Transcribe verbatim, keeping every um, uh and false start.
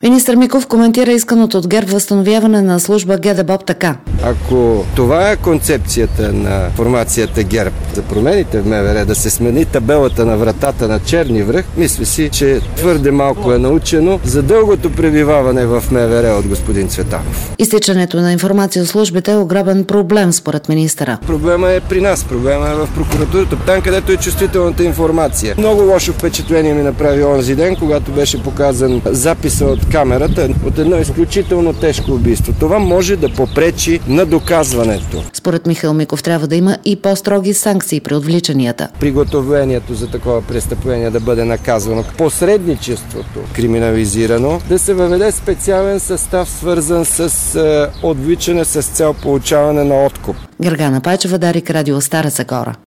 Министър Миков коментира исканото от ГЕРБ възстановяване на служба ГДБОП така. Ако това е концепцията на формацията ГЕРБ за промените в МВР, да се смени табелата на вратата на Черни връх, мисля си, че твърде малко е научено за дългото пребиваване в МВР от господин Цветанов. Изтичането на информация от службите е огромен проблем според министъра. Проблема е при нас, проблема е в прокуратурата, там където е чувствителната информация. Много лошо впечатление ми направи онзи ден, когато беше показан записа от камерата от едно изключително тежко убийство. Това може да попречи на доказването. Според Михаил Миков трябва да има и по-строги санкции при отвличанията. Приготовлението за такова престъпление да бъде наказвано, посредничеството криминализирано, да се въведе специален състав, свързан с е, отвличане с цел получаване на откуп. Гергана Пайчева, Дарик, Радио Стара Загора.